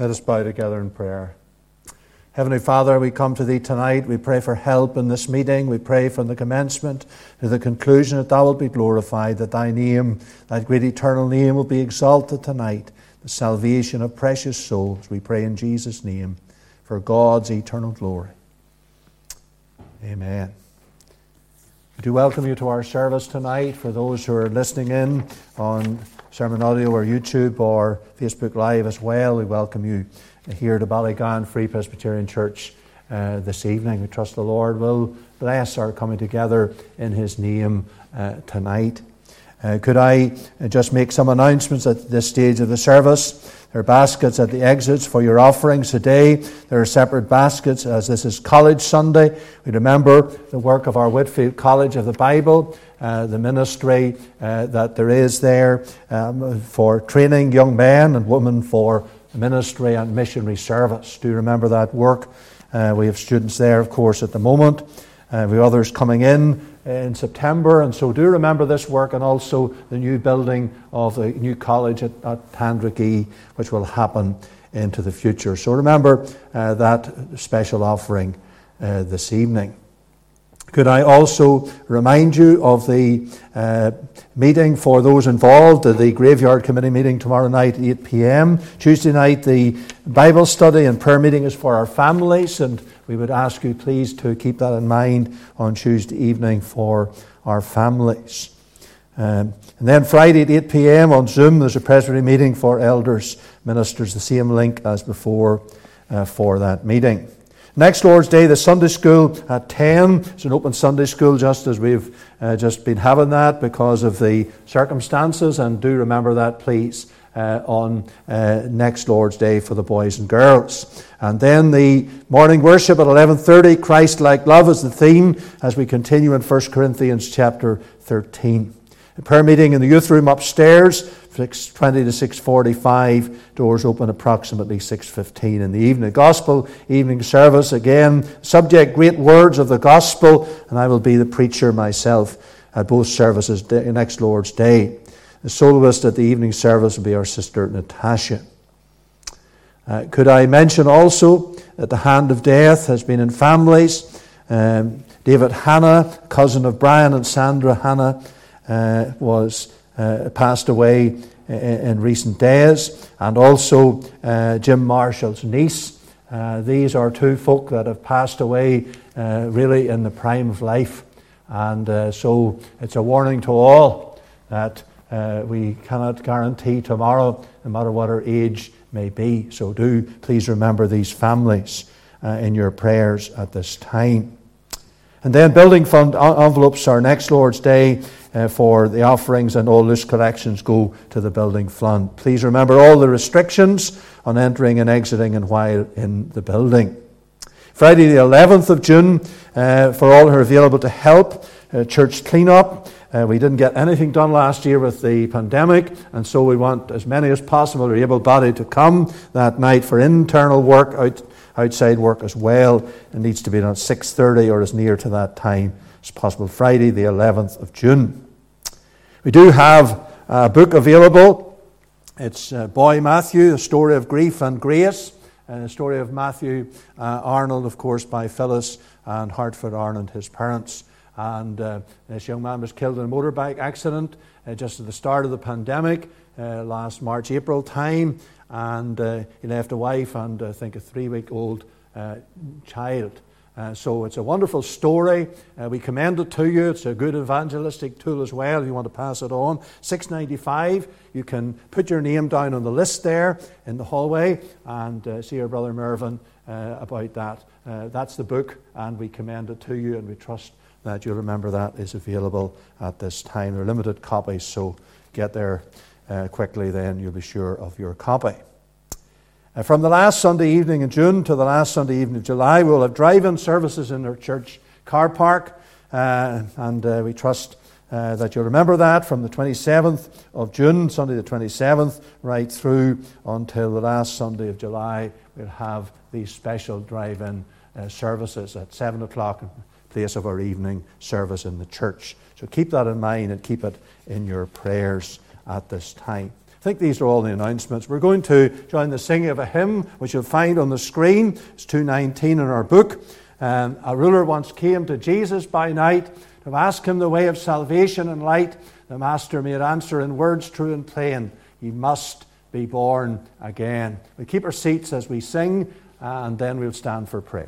Let us bow together in prayer. Heavenly Father, we come to Thee tonight. We pray for help in this meeting. We pray from the commencement to the conclusion that Thou wilt be glorified, that Thy name, Thy great eternal name, will be exalted tonight, the salvation of precious souls. We pray in Jesus' name for God's eternal glory. Amen. We do welcome you to our service tonight. For those who are listening in on Sermon Audio or YouTube or Facebook Live as well, we welcome you here to Ballygan Free Presbyterian Church this evening. We trust the Lord will bless our coming together in His name tonight. Could I just make some announcements at this stage of the service? There are baskets at the exits for your offerings today. There are separate baskets as this is College Sunday. We remember the work of our Whitfield College of the Bible, the ministry that there is there for training young men and women for ministry and missionary service. Do you remember that work? We have students there, of course, at the moment. We have others coming in September, and so do remember this work, and also the new building of the new college at Tandrakee, which will happen into the future. So remember that special offering this evening. Could I also remind you of the meeting for those involved, the Graveyard Committee meeting tomorrow night at 8 p.m. Tuesday night, the Bible study and prayer meeting is for our families, and we would ask you please to keep that in mind on Tuesday evening for our families. And then Friday at 8 p.m. on Zoom, there's a presbytery meeting for elders, ministers, the same link as before for that meeting. Next Lord's Day, the Sunday school at 10. It's an open Sunday school, just as we've just been having that because of the circumstances. And do remember that, please, on next Lord's Day for the boys and girls. And then the morning worship at 11:30, Christ-like love is the theme as we continue in 1 Corinthians chapter 13. A prayer meeting in the youth room upstairs, 6:20 to 6:45. Doors open approximately 6:15 in the evening. Gospel evening service, again, subject great words of the gospel, and I will be the preacher myself at both services next Lord's Day. The soloist at the evening service will be our sister Natasha. Could I mention also that the hand of death has been in families. David Hanna, cousin of Brian and Sandra Hanna, was passed away in recent days, and also Jim Marshall's niece. These are two folk that have passed away really in the prime of life, and so it's a warning to all that we cannot guarantee tomorrow, no matter what our age may be. So do please remember these families in your prayers at this time. And then building fund envelopes are next Lord's Day for the offerings, and all loose collections go to the building fund. Please remember all the restrictions on entering and exiting and while in the building. Friday the 11th of June, for all who are available to help, church clean-up. We didn't get anything done last year with the pandemic, and so we want as many as possible who are able-bodied to come that night for internal work, outside work as well. It needs to be done at 6:30 or as near to that time as possible. Friday the 11th of June. We do have a book available. It's Boy Matthew, The Story of Grief and Grace. The story of Matthew Arnold, of course, by Phyllis and Hartford Arnold, his parents. And this young man was killed in a motorbike accident just at the start of the pandemic, last March, April time. And he left a wife and I think a 3-week-old child. So it's a wonderful story. We commend it to you. It's a good evangelistic tool as well if you want to pass it on. $6.95. You can put your name down on the list there in the hallway and see your brother Mervyn about that. That's the book, and we commend it to you, and we trust that you'll remember that is available at this time. They're limited copies, so get there quickly, then you'll be sure of your copy. From the last Sunday evening in June to the last Sunday evening of July, we will have drive-in services in our church car park, and we trust that you'll remember that from the 27th of June, Sunday the 27th, right through until the last Sunday of July. We'll have these special drive-in services at 7 o'clock in place of our evening service in the church. So keep that in mind and keep it in your prayers at this time. I think these are all the announcements. We're going to join the singing of a hymn, which you'll find on the screen. It's 219 in our book. A ruler once came to Jesus by night to ask him the way of salvation and light. The Master made answer in words true and plain, "Ye must be born again." We keep our seats as we sing, and then we'll stand for prayer.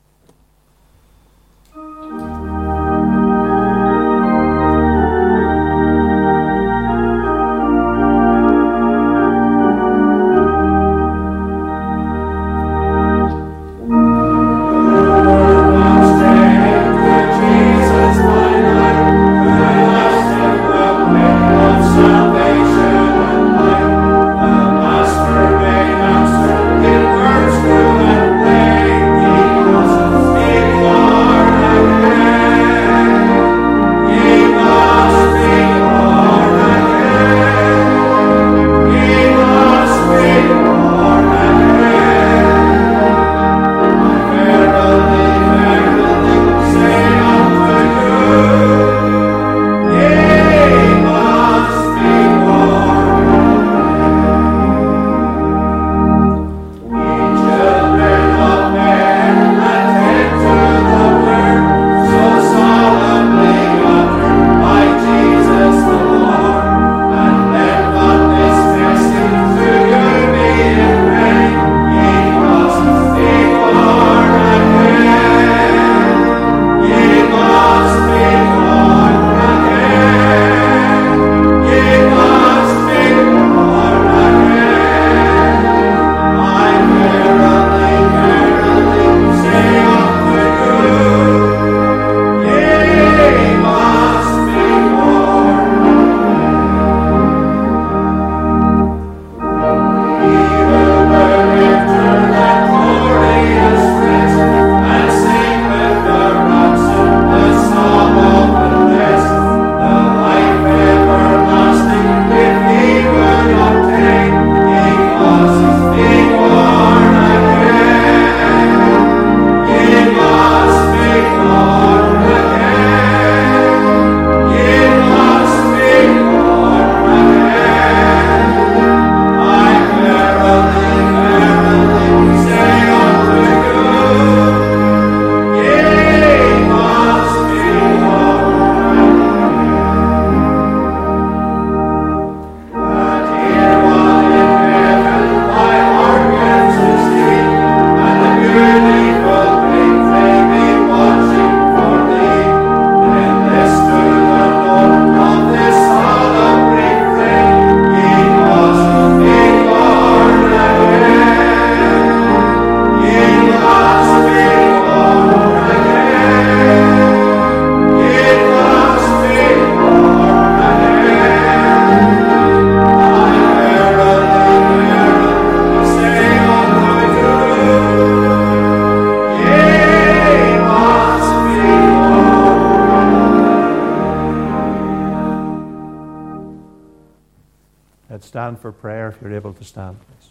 Let's stand for prayer if you're able to stand, please.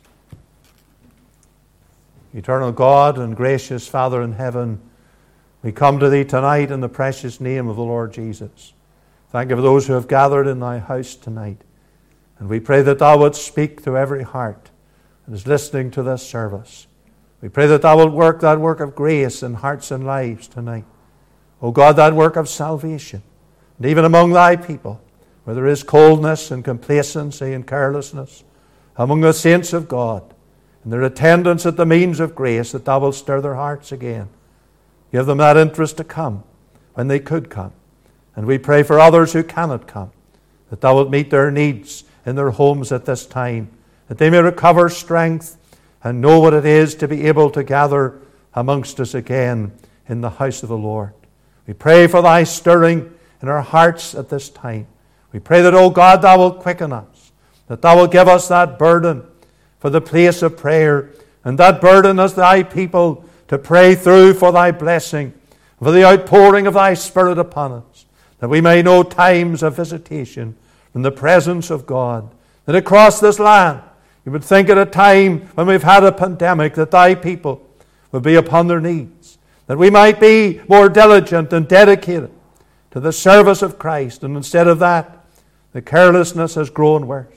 Eternal God and gracious Father in heaven, we come to Thee tonight in the precious name of the Lord Jesus. Thank you for those who have gathered in Thy house tonight. And we pray that Thou wouldst speak to every heart that is listening to this service. We pray that Thou wilt work that work of grace in hearts and lives tonight. O God, that work of salvation. And even among Thy people, where there is coldness and complacency and carelessness, among the saints of God, and their attendance at the means of grace, that Thou wilt stir their hearts again. Give them that interest to come when they could come. And we pray for others who cannot come, that Thou wilt meet their needs in their homes at this time, that they may recover strength and know what it is to be able to gather amongst us again in the house of the Lord. We pray for Thy stirring in our hearts at this time. We pray that, O God, Thou wilt quicken us, that Thou wilt give us that burden for the place of prayer, and that burden as Thy people to pray through for Thy blessing, for the outpouring of Thy Spirit upon us, that we may know times of visitation from the presence of God, that across this land, you would think at a time when we've had a pandemic that Thy people would be upon their knees, that we might be more diligent and dedicated to the service of Christ, and instead of that, the carelessness has grown worse.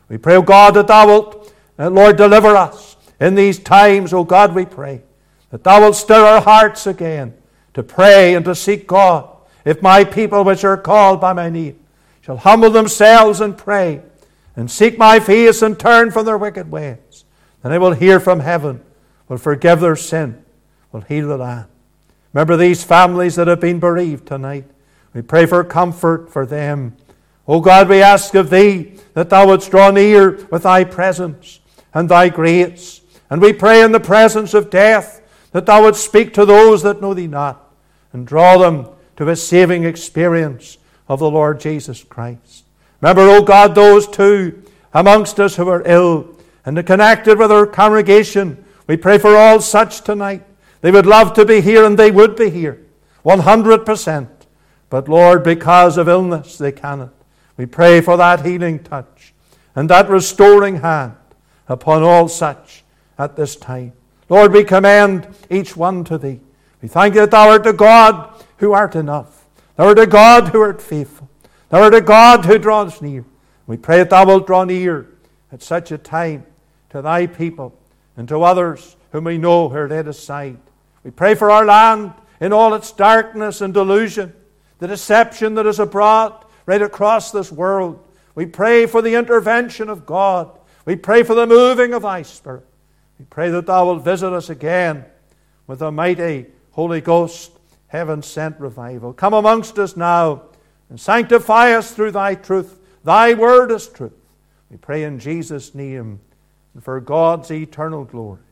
We pray, O God, that Thou wilt, Lord, deliver us in these times. O God, we pray that Thou wilt stir our hearts again to pray and to seek God. If my people which are called by my name shall humble themselves and pray and seek my face and turn from their wicked ways, then I will hear from heaven, will forgive their sin, will heal the land. Remember these families that have been bereaved tonight. We pray for comfort for them. O God, we ask of Thee that Thou wouldst draw near with Thy presence and Thy grace. And we pray in the presence of death that Thou wouldst speak to those that know Thee not and draw them to a saving experience of the Lord Jesus Christ. Remember, O God, those too amongst us who are ill and connected with our congregation. We pray for all such tonight. They would love to be here, and they would be here 100%. But Lord, because of illness, they cannot. We pray for that healing touch and that restoring hand upon all such at this time. Lord, we commend each one to Thee. We thank Thee that Thou art a God who art enough. Thou art a God who art faithful. Thou art a God who draws near. We pray that Thou wilt draw near at such a time to Thy people and to others whom we know are laid aside. We pray for our land in all its darkness and delusion, the deception that is abroad right across this world. We pray for the intervention of God. We pray for the moving of Thy Spirit. We pray that Thou wilt visit us again with a mighty Holy Ghost, heaven-sent revival. Come amongst us now and sanctify us through Thy truth. Thy word is truth. We pray in Jesus' name and for God's eternal glory.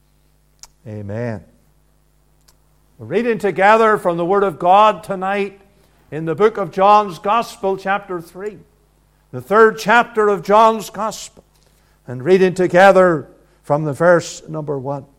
Amen. We're reading together from the Word of God tonight in the book of John's Gospel, chapter 3. The third chapter of John's Gospel. And reading together from the verse number 1. There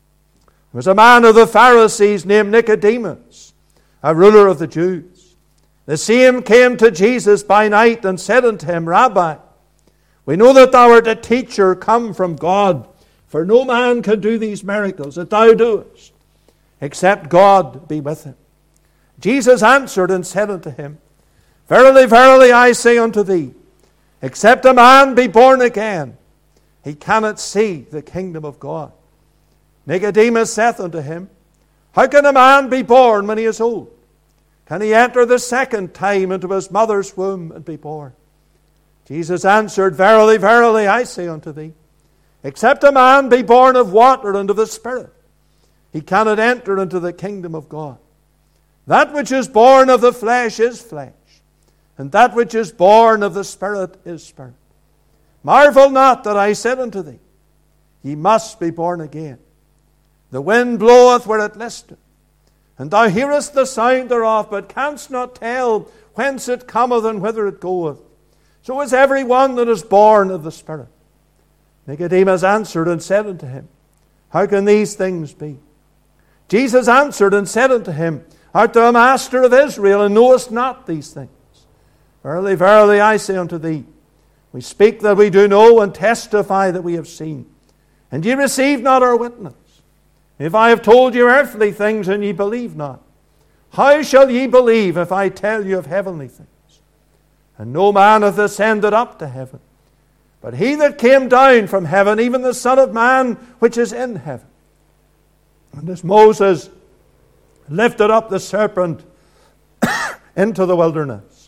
was a man of the Pharisees named Nicodemus, a ruler of the Jews. The same came to Jesus by night and said unto him, Rabbi, we know that Thou art a teacher come from God, for no man can do these miracles that Thou doest, except God be with him. Jesus answered and said unto him, Verily, verily, I say unto thee, except a man be born again, he cannot see the kingdom of God. Nicodemus saith unto him, How can a man be born when he is old? Can he enter the second time into his mother's womb and be born? Jesus answered, Verily, verily, I say unto thee, except a man be born of water and of the Spirit, he cannot enter into the kingdom of God. That which is born of the flesh is flesh, and that which is born of the Spirit is spirit. Marvel not that I said unto thee, Ye must be born again. The wind bloweth where it listeth, and thou hearest the sound thereof, but canst not tell whence it cometh and whither it goeth. So is every one that is born of the Spirit. Nicodemus answered and said unto him, How can these things be? Jesus answered and said unto him, Art thou a master of Israel, and knowest not these things? Verily, verily, I say unto thee, we speak that we do know, and testify that we have seen, and ye receive not our witness. If I have told you earthly things, and ye believe not, how shall ye believe if I tell you of heavenly things? And no man hath ascended up to heaven, but he that came down from heaven, even the Son of Man which is in heaven. And as Moses lifted up the serpent into the wilderness,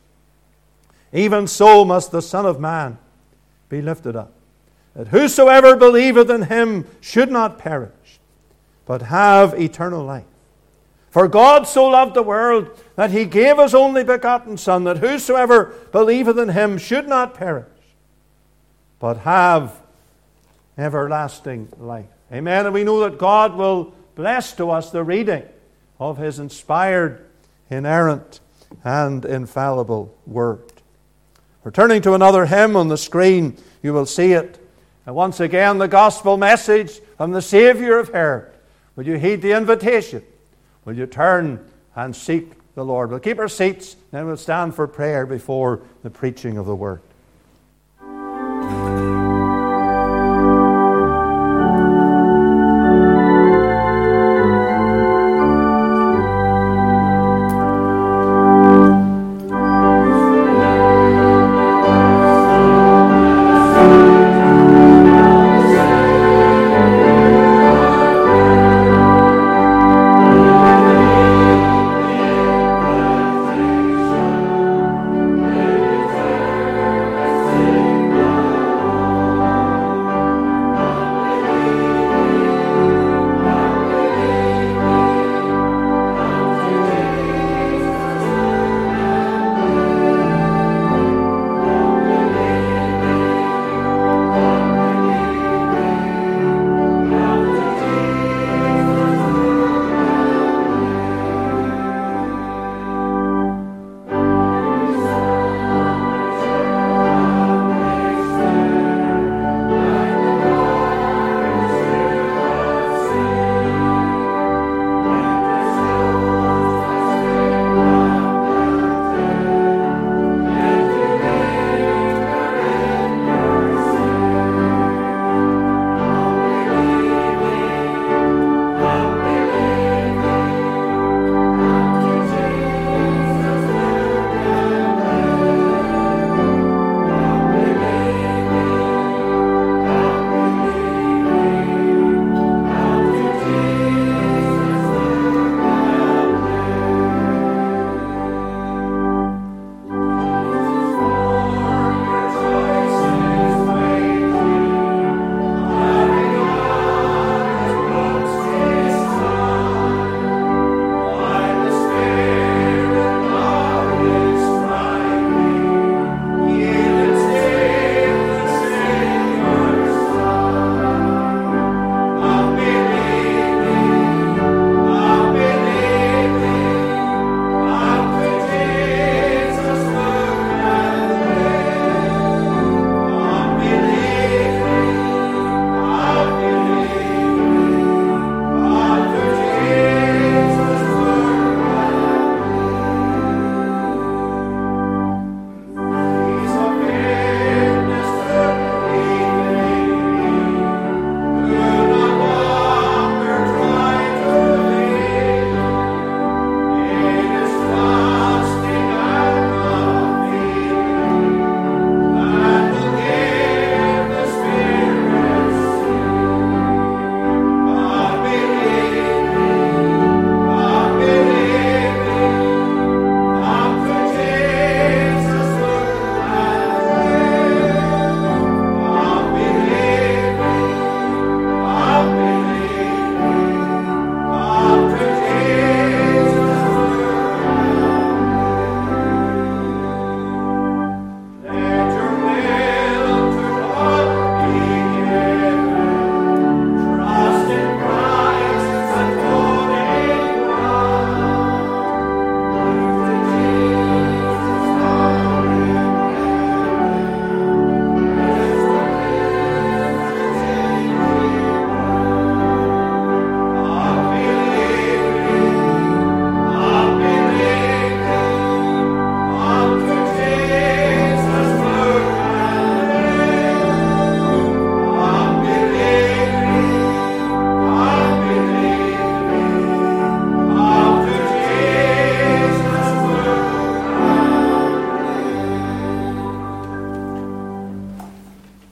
even so must the Son of Man be lifted up, that whosoever believeth in him should not perish, but have eternal life. For God so loved the world that he gave his only begotten Son, that whosoever believeth in him should not perish, but have everlasting life. Amen. And we know that God will bless to us the reading of his inspired, inerrant, and infallible word. We're turning to another hymn on the screen. You will see it. And once again, the gospel message from the Savior of heard. Will you heed the invitation? Will you turn and seek the Lord? We'll keep our seats, then we'll stand for prayer before the preaching of the word.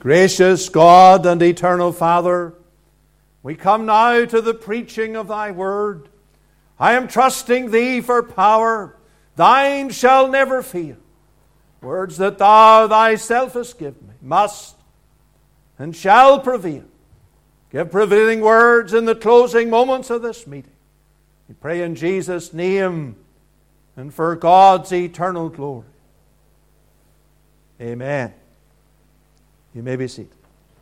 Gracious God and eternal Father, we come now to the preaching of Thy Word. I am trusting Thee for power. Thine shall never fail. Words that Thou Thyself hast given me must and shall prevail. Give prevailing words in the closing moments of this meeting. We pray in Jesus' name and for God's eternal glory. Amen. You may be seated.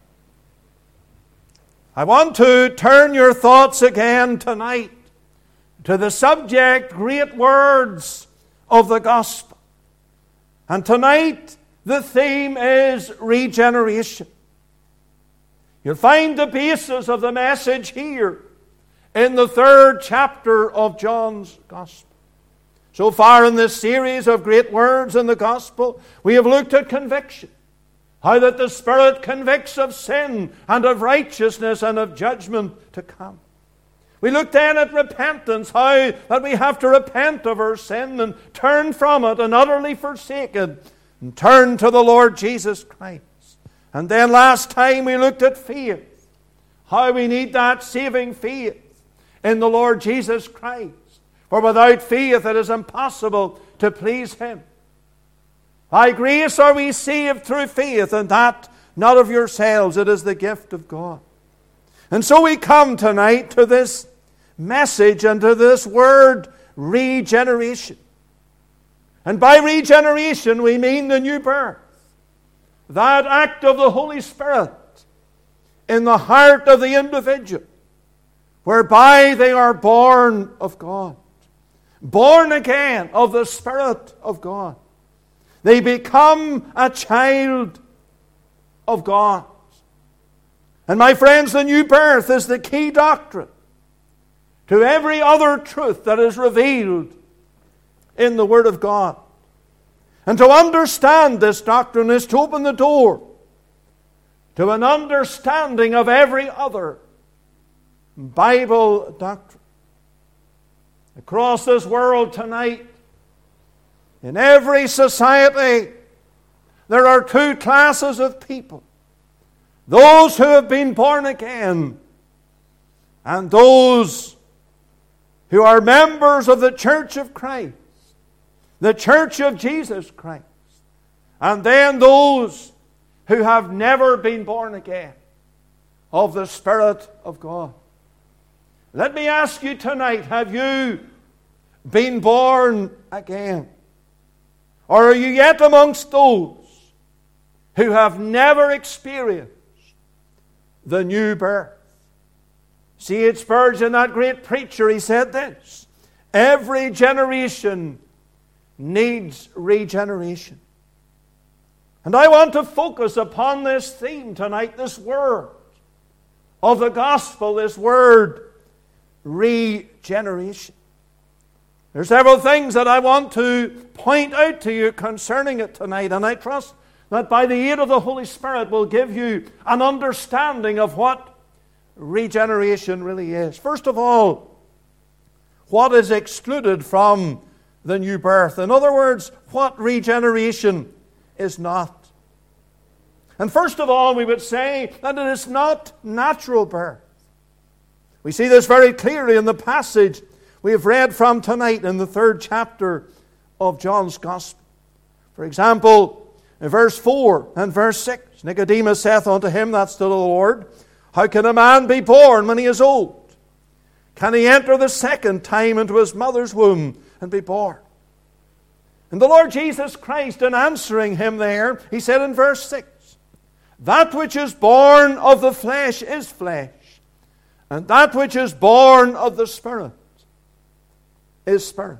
I want to turn your thoughts again tonight to the subject, great words of the gospel. And tonight the theme is regeneration. You'll find the basis of the message here in the 3rd chapter of John's gospel. So far in this series of great words in the gospel, we have looked at conviction. How that the Spirit convicts of sin and of righteousness and of judgment to come. We looked then at repentance, how that we have to repent of our sin and turn from it and utterly forsake it and turn to the Lord Jesus Christ. And then last time we looked at faith, how we need that saving faith in the Lord Jesus Christ. For without faith it is impossible to please Him. By grace are we saved through faith, and that not of yourselves, it is the gift of God. And so we come tonight to this message and to this word, regeneration. And by regeneration we mean the new birth. That act of the Holy Spirit in the heart of the individual, whereby they are born of God. Born again of the Spirit of God. They become a child of God. And my friends, the new birth is the key doctrine to every other truth that is revealed in the Word of God. And to understand this doctrine is to open the door to an understanding of every other Bible doctrine. Across this world tonight, in every society, there are two classes of people. Those who have been born again and those who are members of the Church of Christ, the Church of Jesus Christ. And then those who have never been born again of the Spirit of God. Let me ask you tonight, have you been born again? Or are you yet amongst those who have never experienced the new birth? C.H. Spurgeon, that great preacher, he said this: every generation needs regeneration. And I want to focus upon this theme tonight, this word of the gospel, this word regeneration. There are several things that I want to point out to you concerning it tonight, and I trust that by the aid of the Holy Spirit will give you an understanding of what regeneration really is. First of all, what is excluded from the new birth? In other words, what regeneration is not. And first of all, we would say that it is not natural birth. We see this very clearly in the passage we have read from tonight in the 3rd chapter of John's Gospel. For example, in verse 4 and verse 6, Nicodemus saith unto him, that's to the Lord, how can a man be born when he is old? Can he enter the second time into his mother's womb and be born? And the Lord Jesus Christ, in answering him there, he said in verse 6, that which is born of the flesh is flesh, and that which is born of the Spirit is spirit.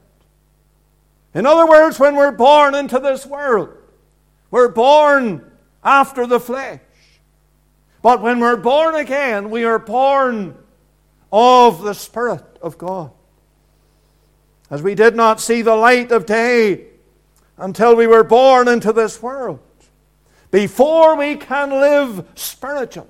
In other words, when we're born into this world, we're born after the flesh. But when we're born again, we are born of the Spirit of God. As we did not see the light of day until we were born into this world, before we can live spiritually,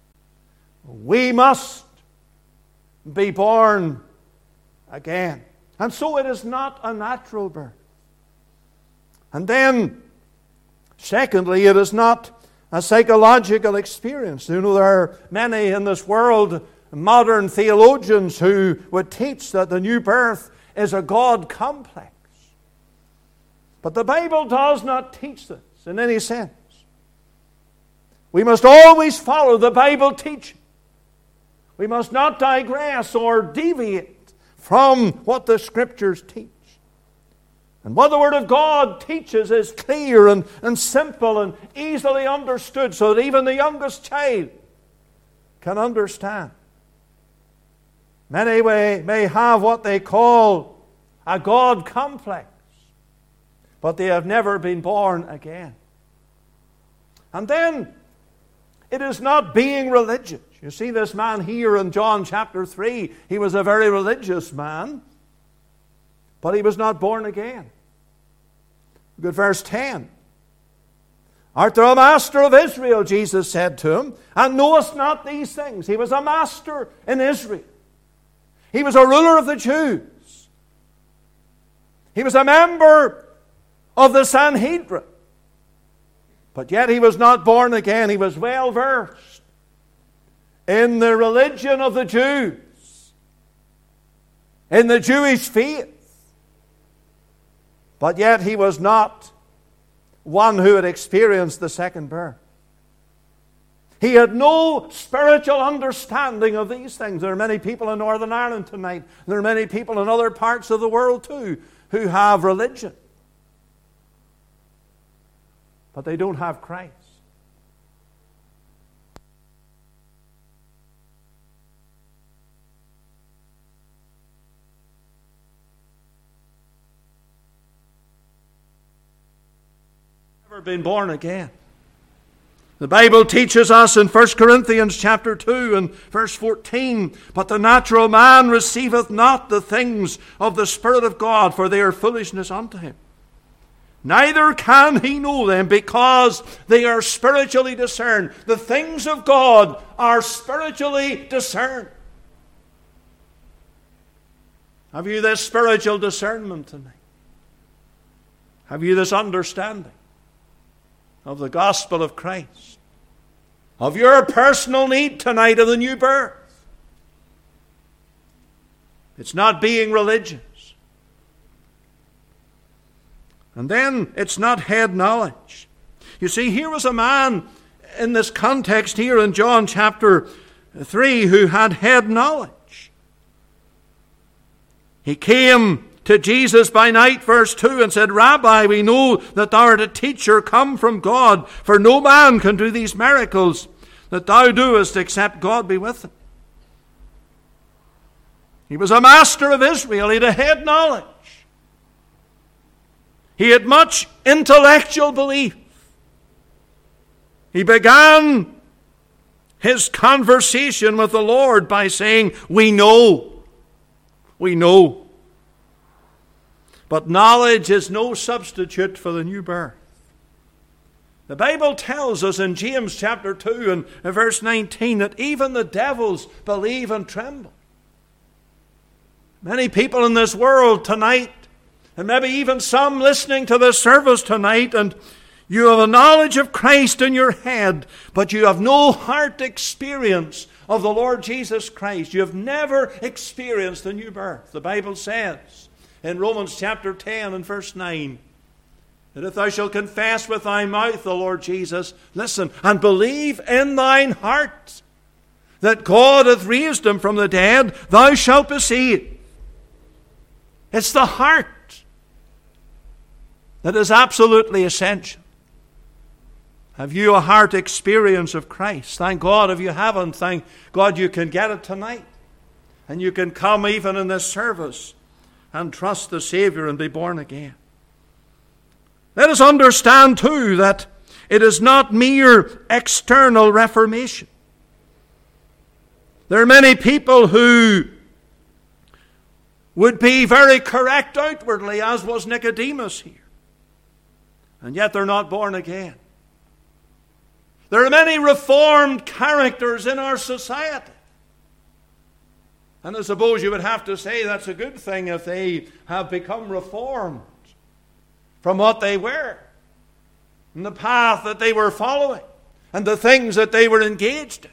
we must be born again. And so it is not a natural birth. And then, secondly, it is not a psychological experience. You know, there are many in this world, modern theologians, who would teach that the new birth is a God complex. But the Bible does not teach this in any sense. We must always follow the Bible teaching. We must not digress or deviate from what the Scriptures teach. And what the Word of God teaches is clear and simple and easily understood, so that even the youngest child can understand. Many may have what they call a God complex, but they have never been born again. And then, it is not being religious. You see this man here in John chapter 3. He was a very religious man, but he was not born again. Look at verse 10. Art thou a master of Israel? Jesus said to him, and knowest not these things? He was a master in Israel. He was a ruler of the Jews. He was a member of the Sanhedrin. But yet he was not born again. He was well versed in the religion of the Jews, in the Jewish faith. But yet he was not one who had experienced the second birth. He had no spiritual understanding of these things. There are many people in Northern Ireland tonight, and there are many people in other parts of the world too, who have religion, but they don't have Christ. Never been born again. The Bible teaches us in 1 Corinthians chapter 2 and verse 14, but the natural man receiveth not the things of the Spirit of God, for they are foolishness unto him. Neither can he know them, because they are spiritually discerned. The things of God are spiritually discerned. Have you this spiritual discernment tonight? Have you this understanding of the gospel of Christ? Of your personal need tonight of the new birth? It's not being religious. And then it's not head knowledge. You see, here was a man in this context here in John chapter 3 who had head knowledge. He came to Jesus by night, verse 2, and said, Rabbi, we know that thou art a teacher come from God, for no man can do these miracles that thou doest except God be with him. He was a master of Israel. He had a head knowledge. He had much intellectual belief. He began his conversation with the Lord by saying, we know. We know. But knowledge is no substitute for the new birth. The Bible tells us in James chapter 2 and verse 19 that even the devils believe and tremble. Many people in this world tonight, and maybe even some listening to this service tonight, and you have a knowledge of Christ in your head, but you have no heart experience of the Lord Jesus Christ. You have never experienced the new birth. The Bible says in Romans chapter 10 and verse 9, that if thou shalt confess with thy mouth the Lord Jesus, listen, and believe in thine heart that God hath raised him from the dead, thou shalt be saved. It's the heart that is absolutely essential. Have you a heart experience of Christ? Thank God. If you haven't, thank God you can get it tonight. And you can come even in this service and trust the Savior and be born again. Let us understand too that it is not mere external reformation. There are many people who would be very correct outwardly, as was Nicodemus here, and yet they're not born again. There are many reformed characters in our society. And I suppose you would have to say that's a good thing if they have become reformed from what they were and the path that they were following. and the things that they were engaged in.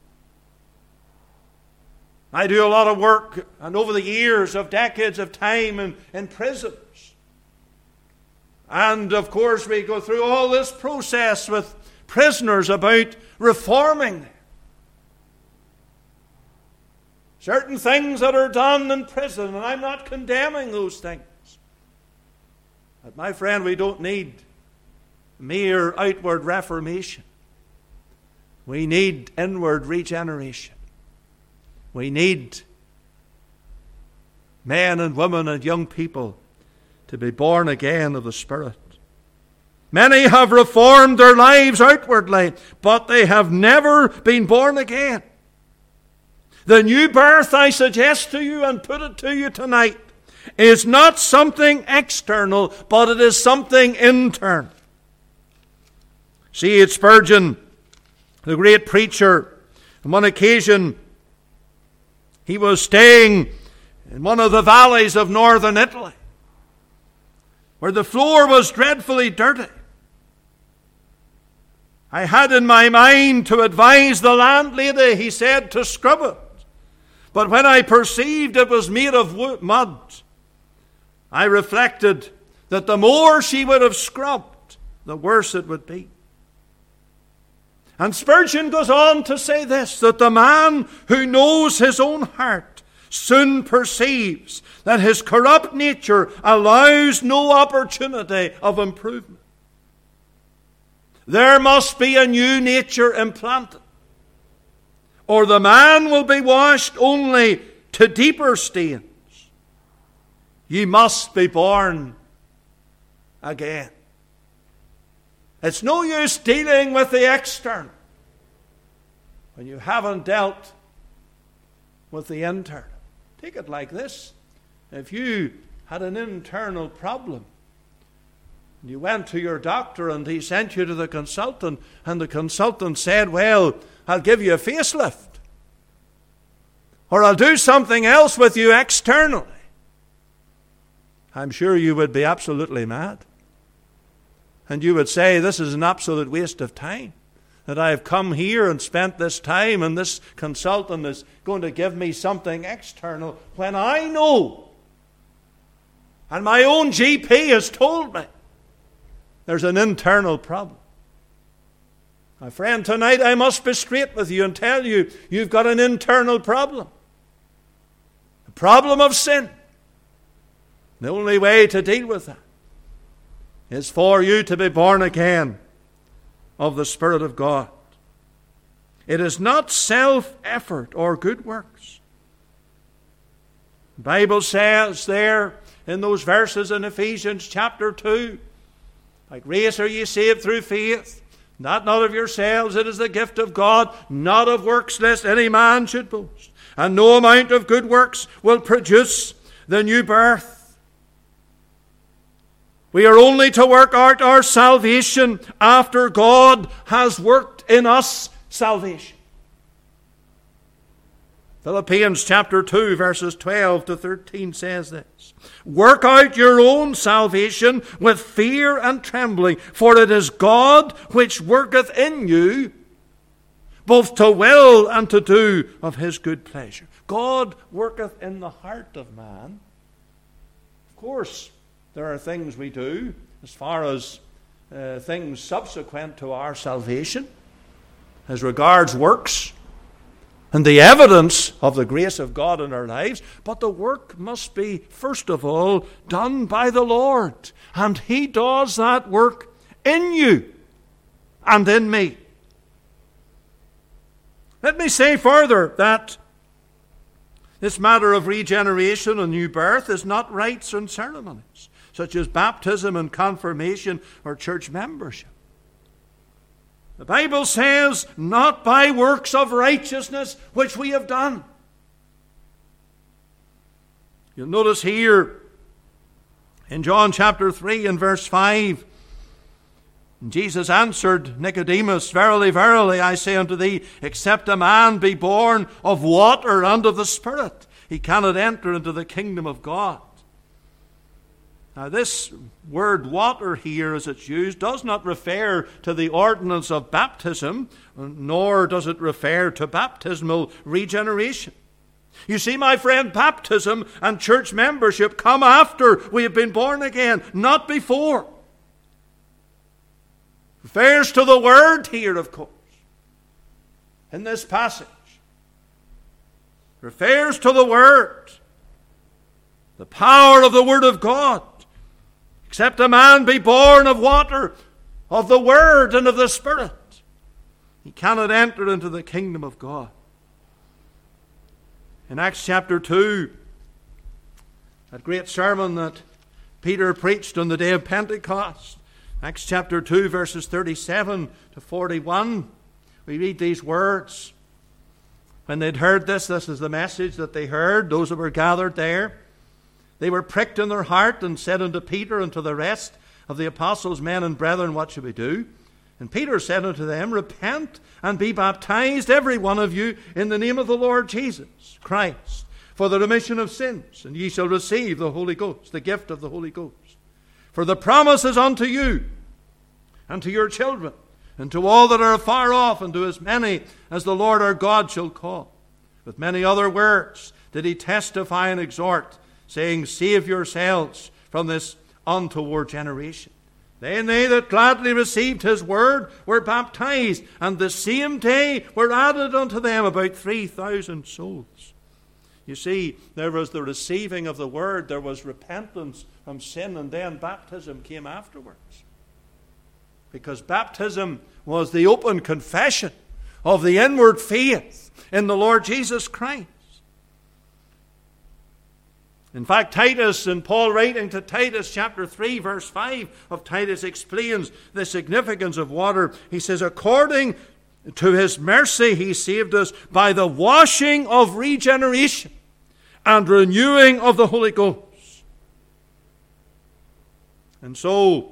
I do a lot of work, and over the years of decades of time in prisons. And of course we go through all this process with prisoners about reforming them. Certain things that are done in prison, and I'm not condemning those things. But my friend, we don't need mere outward reformation. We need inward regeneration. We need men and women and young people to be born again of the Spirit. Many have reformed their lives outwardly, but they have never been born again. The new birth, I suggest to you and put it to you tonight, is not something external, but it is something internal. C.H. Spurgeon, the great preacher, on one occasion, he was staying in one of the valleys of northern Italy, where the floor was dreadfully dirty. I had in my mind to advise the landlady, he said, to scrub it. But when I perceived it was made of mud, I reflected that the more she would have scrubbed, the worse it would be. And Spurgeon goes on to say this, that the man who knows his own heart soon perceives that his corrupt nature allows no opportunity of improvement. There must be a new nature implanted, or the man will be washed only to deeper stains. You must be born again. It's no use dealing with the external when you haven't dealt with the internal. Take it like this. If you had an internal problem, and you went to your doctor and he sent you to the consultant, and the consultant said, well, I'll give you a facelift, or I'll do something else with you externally, I'm sure you would be absolutely mad. And you would say, this is an absolute waste of time, that I have come here and spent this time, and this consultant is going to give me something external when I know, and my own GP has told me, there's an internal problem. My friend, tonight I must be straight with you and tell you, you've got an internal problem. A problem of sin. The only way to deal with that is for you to be born again of the Spirit of God. It is not self-effort or good works. The Bible says there in those verses in Ephesians chapter 2, by grace are ye saved through faith, not of yourselves, it is the gift of God, not of works, lest any man should boast. And no amount of good works will produce the new birth. We are only to work out our salvation after God has worked in us salvation. Philippians chapter 2 verses 12 to 13 says this. Work out your own salvation with fear and trembling, for it is God which worketh in you, both to will and to do of his good pleasure. God worketh in the heart of man. Of course, there are things we do as far as things subsequent to our salvation, as regards works and the evidence of the grace of God in our lives. But the work must be, first of all, done by the Lord. And he does that work in you and in me. Let me say further that this matter of regeneration and new birth is not rites and ceremonies, such as baptism and confirmation or church membership. The Bible says, not by works of righteousness which we have done. You'll notice here in John chapter 3 and verse 5, Jesus answered Nicodemus, Verily, verily, I say unto thee, except a man be born of water and of the Spirit, he cannot enter into the kingdom of God. Now, this word water here, as it's used, does not refer to the ordinance of baptism, nor does it refer to baptismal regeneration. You see, my friend, baptism and church membership come after we have been born again, not before. It refers to the Word here, of course, in this passage. It refers to the Word, the power of the Word of God. Except a man be born of water, of the Word and of the Spirit, he cannot enter into the kingdom of God. In Acts chapter 2, that great sermon that Peter preached on the day of Pentecost, Acts chapter 2, verses 37 to 41, we read these words. When they'd heard this is the message that they heard, those that were gathered there. They were pricked in their heart and said unto Peter and to the rest of the apostles, Men and brethren, what shall we do? And Peter said unto them, Repent and be baptized, every one of you, in the name of the Lord Jesus Christ, for the remission of sins, and ye shall receive the Holy Ghost, the gift of the Holy Ghost. For the promise is unto you, and to your children, and to all that are afar off, and to as many as the Lord our God shall call. With many other words did he testify and exhort, saying, Save yourselves from this untoward generation. Then they that gladly received his word were baptized, and the same day were added unto them about 3,000 souls. You see, there was the receiving of the word, there was repentance from sin, and then baptism came afterwards. Because baptism was the open confession of the inward faith in the Lord Jesus Christ. In fact, Titus, and Paul writing to Titus chapter 3 verse 5 of Titus, explains the significance of water. He says, according to his mercy he saved us by the washing of regeneration and renewing of the Holy Ghost. And so,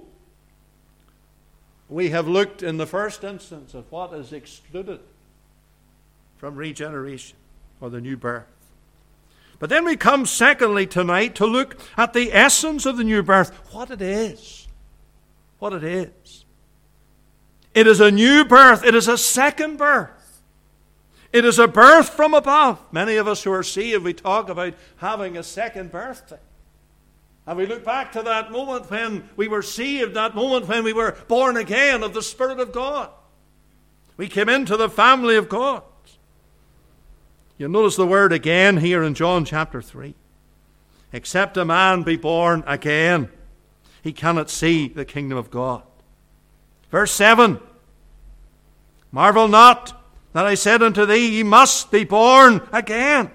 we have looked in the first instance at what is excluded from regeneration or the new birth. But then we come secondly tonight to look at the essence of the new birth, what it is. What it is. It is a new birth. It is a second birth. It is a birth from above. Many of us who are saved, we talk about having a second birthday. And we look back to that moment when we were saved, that moment when we were born again of the Spirit of God. We came into the family of God. You'll notice the word again here in John chapter 3. Except a man be born again, he cannot see the kingdom of God. Verse 7. Marvel not that I said unto thee, ye must be born again.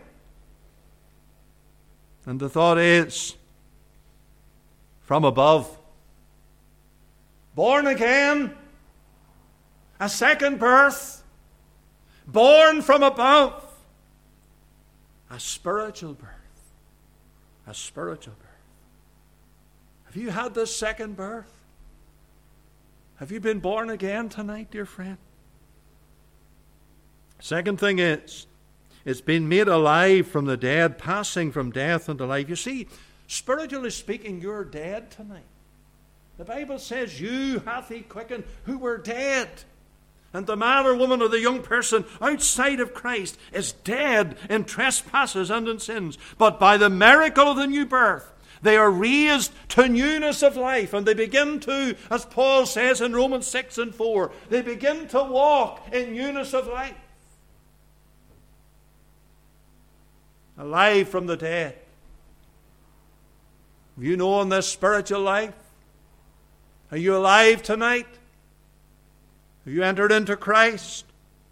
And the thought is, from above. Born again, a second birth, born from above. A spiritual birth. A spiritual birth. Have you had this second birth? Have you been born again tonight, dear friend? Second thing is, it's been made alive from the dead, passing from death into life. You see, spiritually speaking, you're dead tonight. The Bible says, you hath he quickened who were dead. And the man or woman or the young person outside of Christ is dead in trespasses and in sins. But by the miracle of the new birth, they are raised to newness of life. And they begin to, as Paul says in Romans 6 and 4, they begin to walk in newness of life. Alive from the dead. Have you known this spiritual life? Are you alive tonight? Have you entered into Christ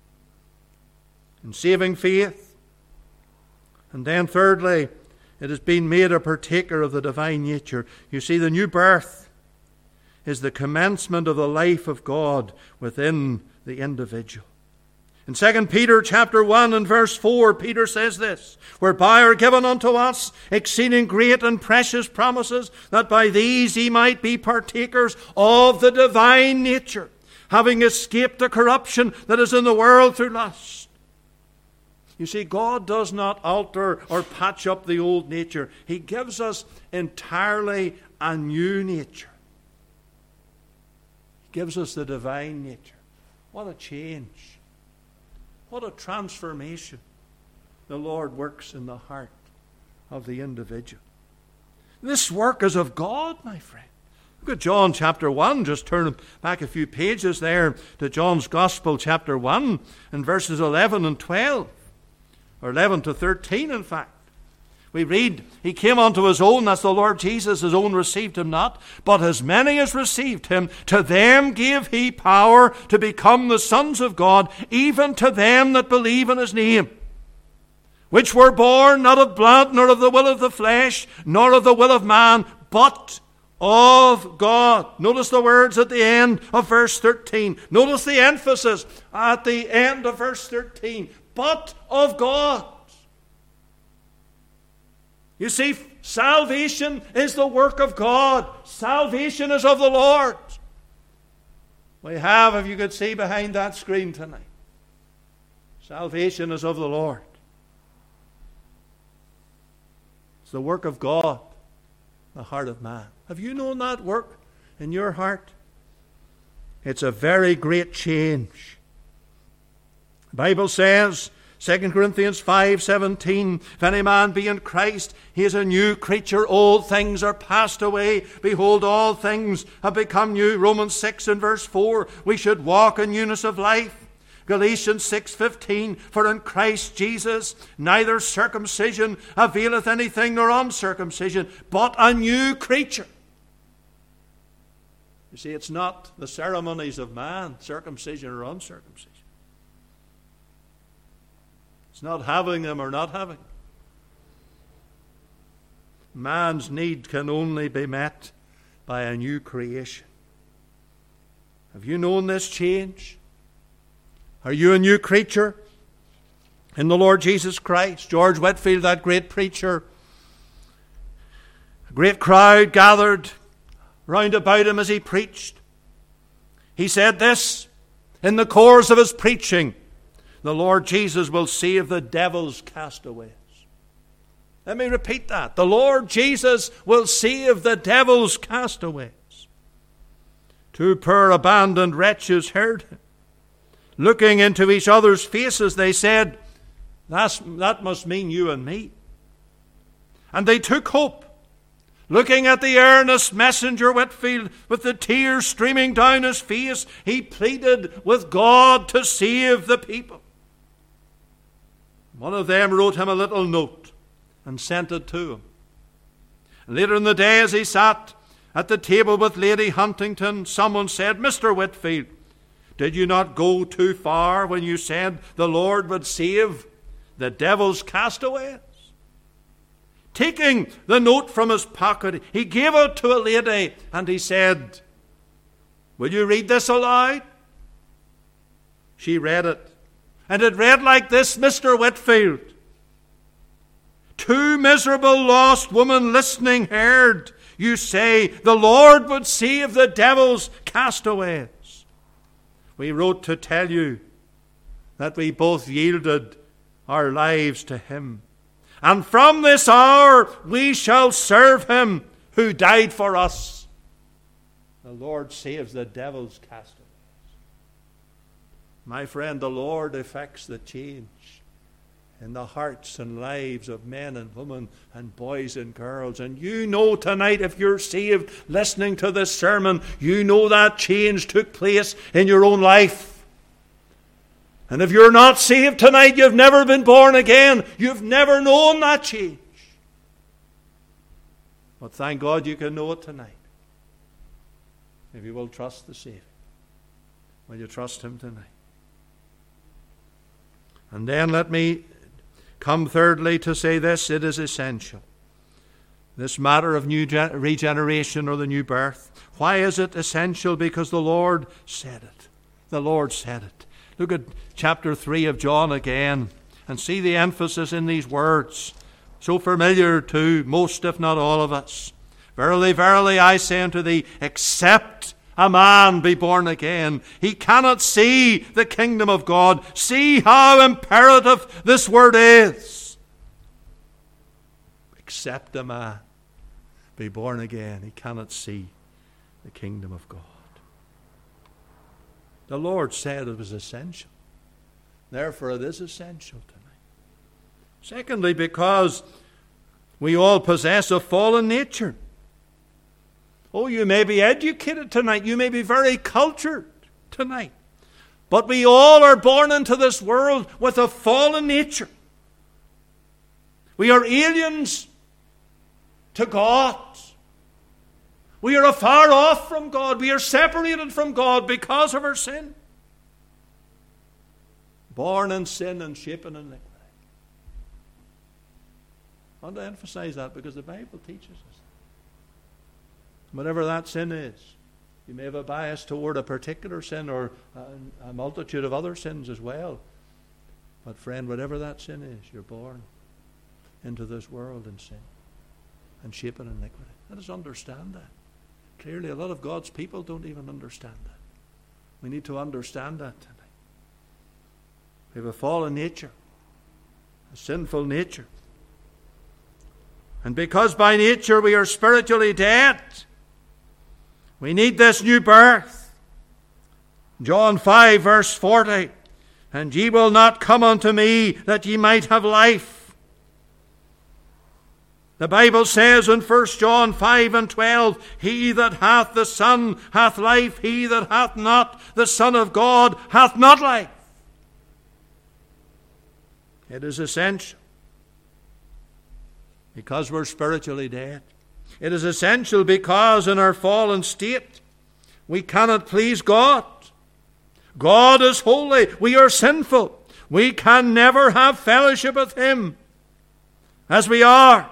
in saving faith? And then thirdly, it has been made a partaker of the divine nature. You see, the new birth is the commencement of the life of God within the individual. In 2 Peter chapter 1 and verse 4, Peter says this, whereby are given unto us exceeding great and precious promises, that by these ye might be partakers of the divine nature, having escaped the corruption that is in the world through lust. You see, God does not alter or patch up the old nature. He gives us entirely a new nature. He gives us the divine nature. What a change. What a transformation the Lord works in the heart of the individual. This work is of God, my friend. Look at John chapter 1. Just turn back a few pages there to John's Gospel chapter 1 and verses 11 and 12. Or 11 to 13, in fact. We read, He came unto His own, that's the Lord Jesus, His own received Him not. But as many as received Him, to them gave He power to become the sons of God, even to them that believe in His name. Which were born not of blood, nor of the will of the flesh, nor of the will of man, but of God. Notice the words at the end of verse 13. Notice the emphasis at the end of verse 13. But of God. You see, salvation is the work of God. Salvation is of the Lord. We have, if you could see behind that screen tonight, salvation is of the Lord. It's the work of God, the heart of man. Have you known that work in your heart? It's a very great change. The Bible says, 2 Corinthians 5:17, if any man be in Christ, he is a new creature. Old things are passed away. Behold, all things have become new. Romans 6 and verse 4, we should walk in newness of life. Galatians 6:15, for in Christ Jesus neither circumcision availeth anything nor uncircumcision, but a new creature. You see, it's not the ceremonies of man, circumcision or uncircumcision. It's not having them or not having them. Man's need can only be met by a new creation. Have you known this change? Are you a new creature in the Lord Jesus Christ? George Whitefield, that great preacher, a great crowd gathered round about him as he preached. He said this in the course of his preaching: the Lord Jesus will save the devil's castaways. Let me repeat that. The Lord Jesus will save the devil's castaways. Two poor abandoned wretches heard him. Looking into each other's faces, they said, that must mean you and me. And they took hope. Looking at the earnest messenger Whitefield with the tears streaming down his face, he pleaded with God to save the people. One of them wrote him a little note and sent it to him. Later in the day, as he sat at the table with Lady Huntington, someone said, Mr. Whitefield, did you not go too far when you said the Lord would save the devil's castaways? Taking the note from his pocket, he gave it to a lady and he said, will you read this aloud? She read it. And it read like this, Mr. Whitefield. Two miserable lost women listening heard you say the Lord would save the devil's castaways. We wrote to tell you that we both yielded our lives to Him. And from this hour we shall serve Him who died for us. The Lord saves the devil's castaways. My friend, the Lord effects the change in the hearts and lives of men and women and boys and girls. And you know tonight, if you're saved listening to this sermon, you know that change took place in your own life. And if you're not saved tonight, you've never been born again. You've never known that change. But thank God you can know it tonight. If you will trust the Savior. Will you trust Him tonight? And then let me come thirdly to say this, it is essential. This matter of new regeneration or the new birth. Why is it essential? Because the Lord said it. The Lord said it. Look at chapter 3 of John again and see the emphasis in these words. So familiar to most, if not all of us. Verily, verily, I say unto thee, except a man be born again, he cannot see the kingdom of God. See how imperative this word is. Except a man be born again, he cannot see the kingdom of God. The Lord said it was essential. Therefore, it is essential tonight. Secondly, because we all possess a fallen nature. Oh, you may be educated tonight. You may be very cultured tonight. But we all are born into this world with a fallen nature. We are aliens to God. We are afar off from God. We are separated from God because of our sin. Born in sin and shapen in iniquity. I want to emphasize that because the Bible teaches us. Whatever that sin is, you may have a bias toward a particular sin or a multitude of other sins as well. But friend, whatever that sin is, you're born into this world in sin and shapen in iniquity. Let us understand that. Clearly, a lot of God's people don't even understand that. We need to understand that tonight. We have a fallen nature, a sinful nature. And because by nature we are spiritually dead, we need this new birth. John 5 verse 40, and ye will not come unto me that ye might have life. The Bible says in 1 John 5 and 12, he that hath the Son hath life, he that hath not the Son of God hath not life. It is essential because we're spiritually dead. It is essential because in our fallen state we cannot please God. God is holy. We are sinful. We can never have fellowship with Him as we are.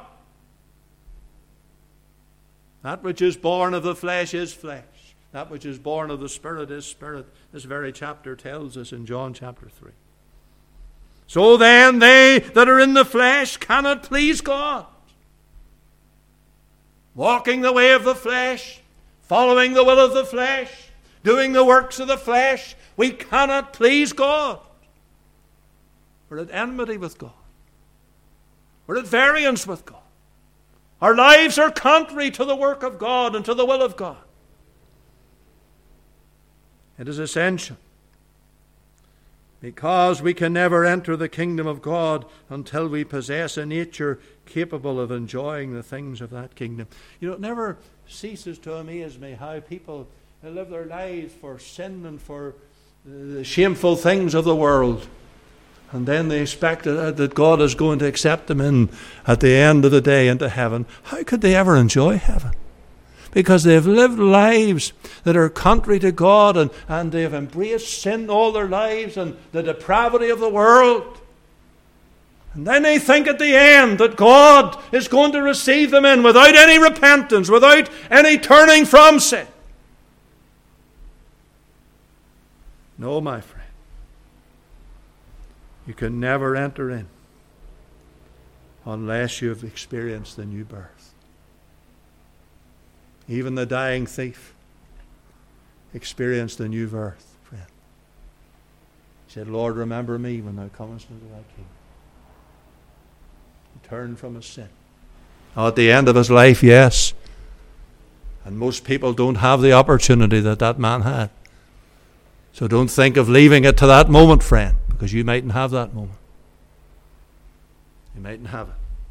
That which is born of the flesh is flesh. That which is born of the Spirit is spirit. This very chapter tells us in John chapter 3. So then they that are in the flesh cannot please God. Walking the way of the flesh, following the will of the flesh, doing the works of the flesh, we cannot please God. We're at enmity with God. We're at variance with God. Our lives are contrary to the work of God and to the will of God. It is essential because we can never enter the kingdom of God until we possess a nature capable of enjoying the things of that kingdom. You know, it never ceases to amaze me how people live their lives for sin and for the shameful things of the world. And then they expect that God is going to accept them in at the end of the day into heaven. How could they ever enjoy heaven? Because they've lived lives that are contrary to God and they've embraced sin all their lives and the depravity of the world. And then they think at the end that God is going to receive them in without any repentance, without any turning from sin. No, my friend. You can never enter in unless you have experienced the new birth. Even the dying thief experienced the new birth, friend. He said, Lord, remember me when thou comest into thy kingdom. He turned from his sin. Now, at the end of his life, yes. And most people don't have the opportunity that man had. So don't think of leaving it to that moment, friend. Because you mightn't have that moment. You mightn't have it.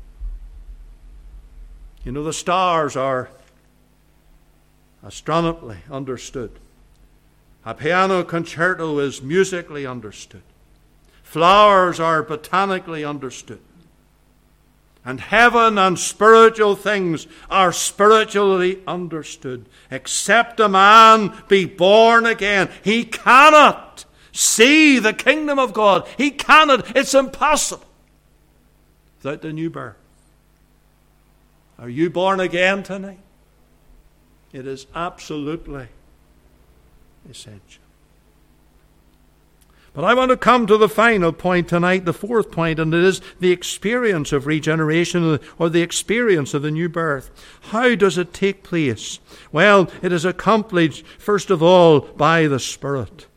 You know, the stars are astronomically understood. A piano concerto is musically understood. Flowers are botanically understood. And heaven and spiritual things are spiritually understood. Except a man be born again, he cannot see the kingdom of God. He cannot. It's impossible without the new birth. Are you born again tonight? It is absolutely essential. But I want to come to the final point tonight, the fourth point, and it is the experience of regeneration or the experience of the new birth. How does it take place? Well, it is accomplished, first of all, by the Spirit.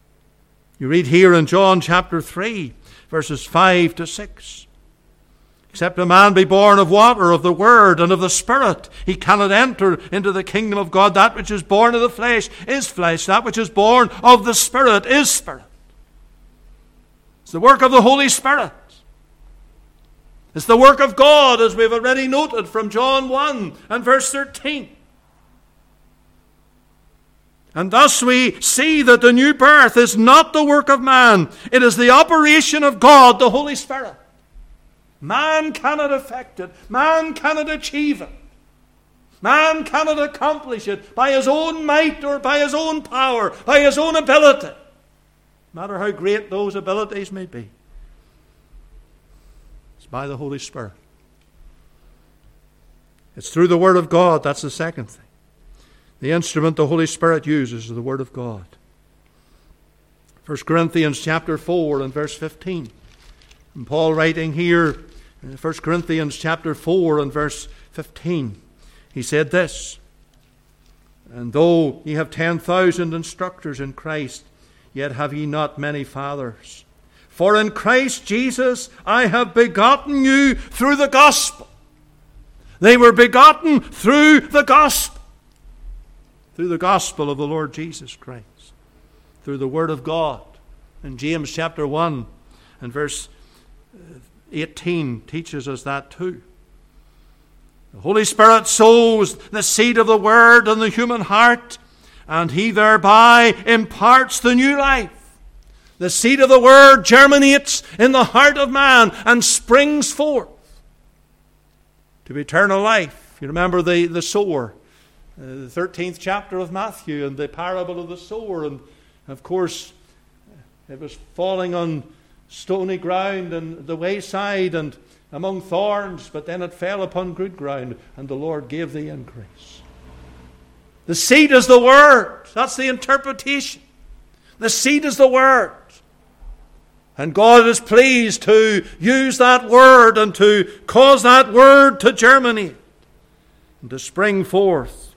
You read here in John chapter 3, verses 5 to 6. Except a man be born of water, of the Word, and of the Spirit, he cannot enter into the kingdom of God. That which is born of the flesh is flesh. That which is born of the Spirit is spirit. It's the work of the Holy Spirit. It's the work of God, as we've already noted from John 1 and verse 13. And thus we see that the new birth is not the work of man. It is the operation of God, the Holy Spirit. Man cannot effect it. Man cannot achieve it. Man cannot accomplish it by his own might or by his own power, by his own ability, no matter how great those abilities may be. It's by the Holy Spirit. It's through the Word of God. That's the second thing. The instrument the Holy Spirit uses is the Word of God. 1 Corinthians chapter 4 and verse 15. And Paul writing here in 1 Corinthians chapter 4 and verse 15, he said this, "And though ye have 10,000 instructors in Christ, yet have ye not many fathers. For in Christ Jesus I have begotten you through the gospel." They were begotten through the gospel. Through the gospel of the Lord Jesus Christ. Through the Word of God. And James chapter 1 and verse 18 teaches us that too. The Holy Spirit sows the seed of the Word in the human heart, and He thereby imparts the new life. The seed of the Word germinates in the heart of man and springs forth to eternal life. You remember the sower, the 13th chapter of Matthew, and the parable of the sower. And of course, it was falling on stony ground and the wayside and among thorns, but then it fell upon good ground, and the Lord gave the increase. The seed is the Word. That's the interpretation. The seed is the Word. And God is pleased to use that Word and to cause that Word to germinate and to spring forth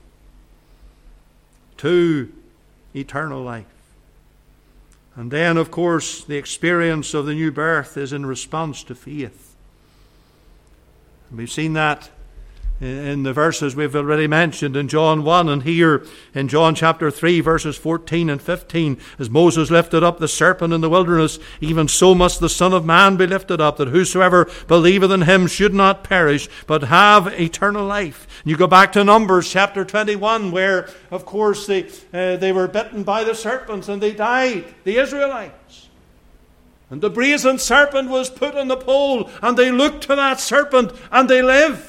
to eternal life. And then, of course, the experience of the new birth is in response to faith. And we've seen that in the verses we've already mentioned in John 1 and here in John chapter 3 verses 14 and 15. As Moses lifted up the serpent in the wilderness, even so must the Son of Man be lifted up, that whosoever believeth in him should not perish, but have eternal life. And you go back to Numbers chapter 21 where, of course, they were bitten by the serpents and they died, the Israelites. And the brazen serpent was put on the pole, and they looked to that serpent and they lived.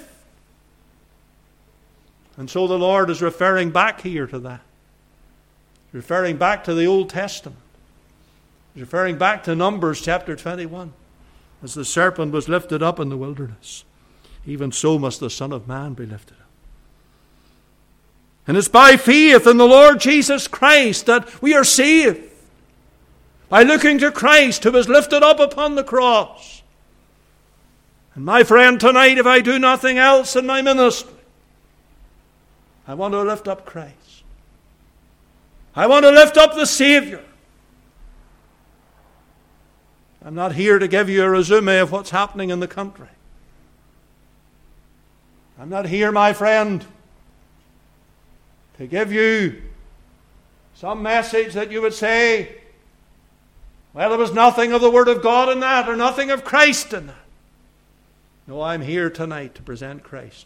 And so the Lord is referring back here to that. Referring back to the Old Testament. He's referring back to Numbers chapter 21. As the serpent was lifted up in the wilderness, even so must the Son of Man be lifted up. And it's by faith in the Lord Jesus Christ that we are saved. By looking to Christ who was lifted up upon the cross. And my friend, tonight, if I do nothing else in my ministry, I want to lift up Christ. I want to lift up the Savior. I'm not here to give you a resume of what's happening in the country. I'm not here, my friend, to give you some message that you would say, well, there was nothing of the Word of God in that, or nothing of Christ in that. No, I'm here tonight to present Christ.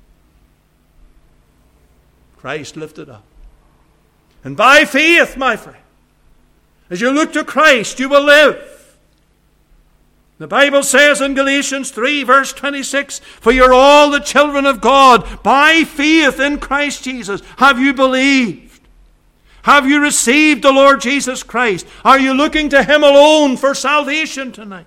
Christ lifted up. And by faith, my friend, as you look to Christ, you will live. The Bible says in Galatians 3 verse 26, "For you're all the children of God by faith in Christ Jesus. Have you believed? Have you received the Lord Jesus Christ? Are you looking to Him alone for salvation tonight?"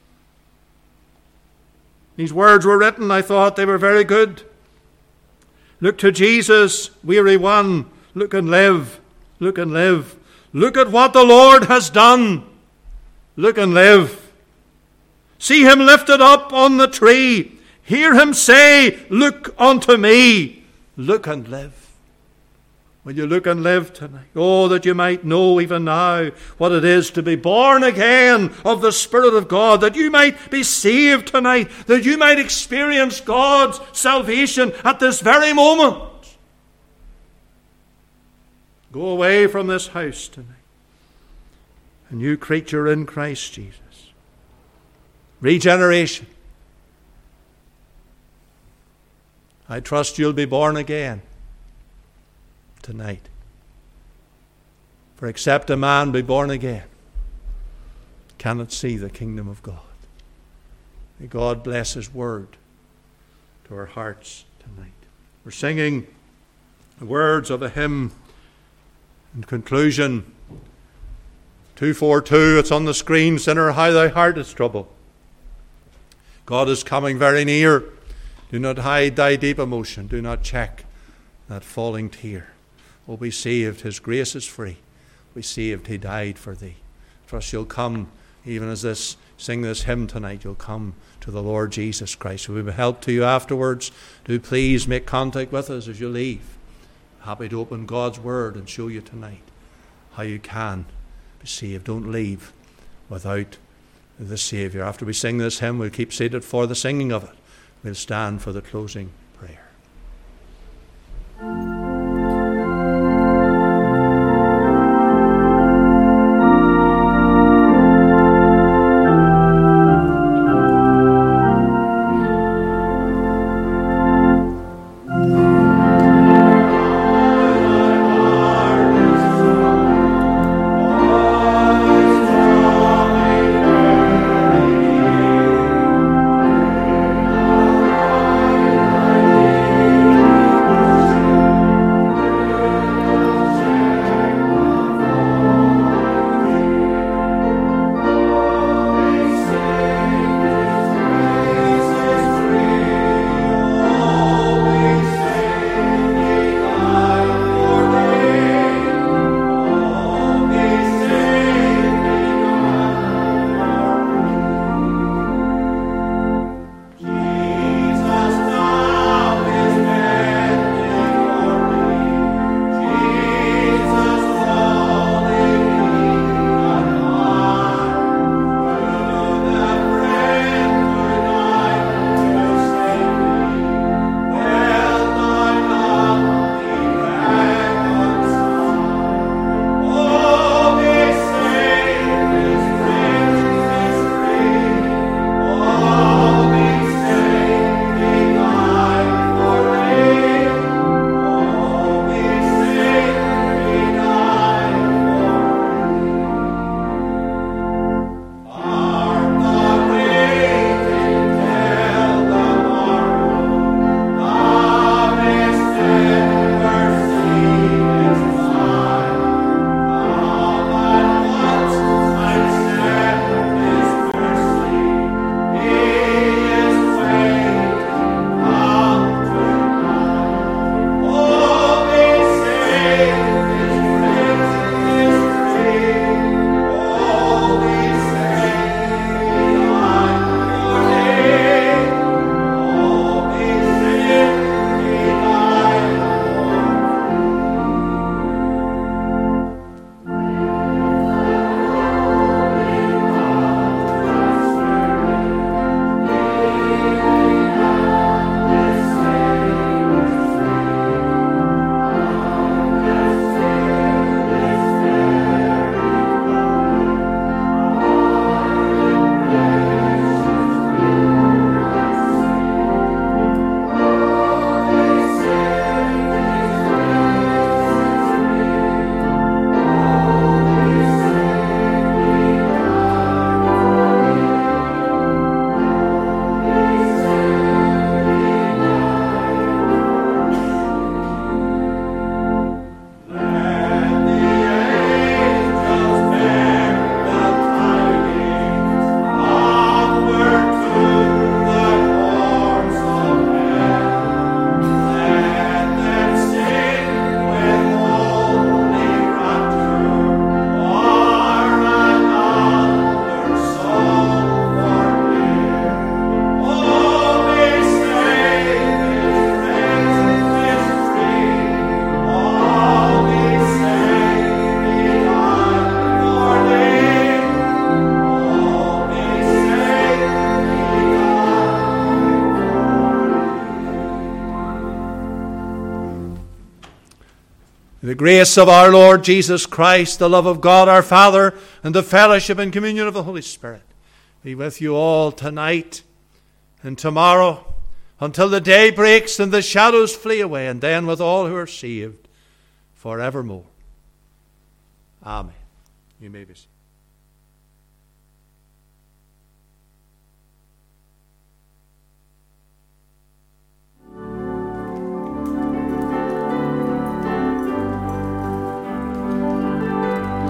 These words were written, I thought they were very good. Look to Jesus, weary one. Look and live. Look and live. Look at what the Lord has done. Look and live. See Him lifted up on the tree. Hear Him say, "Look unto me." Look and live. Will you look and live tonight? Oh, that you might know even now what it is to be born again of the Spirit of God, that you might be saved tonight, that you might experience God's salvation at this very moment. Go away from this house tonight, a new creature in Christ Jesus. Regeneration. I trust you'll be born again tonight. For except a man be born again, cannot see the kingdom of God. May God bless His word to our hearts tonight. We're singing the words of a hymn in conclusion. 242, it's on the screen. Sinner, how thy heart is troubled. God is coming very near. Do not hide thy deep emotion. Do not check that falling tear. Oh, be saved. His grace is free. Be saved. He died for thee. Trust you'll come, even as sing this hymn tonight, you'll come to the Lord Jesus Christ. We'll be help to you afterwards. Do please make contact with us as you leave. Happy to open God's word and show you tonight how you can be saved. Don't leave without the Saviour. After we sing this hymn, we'll keep seated for the singing of it. We'll stand for the closing prayer. Amen. the grace of our Lord Jesus Christ, the love of God our Father, and the fellowship and communion of the Holy Spirit be with you all tonight and tomorrow, until the day breaks and the shadows flee away, and then with all who are saved forevermore. Amen. You may be seated.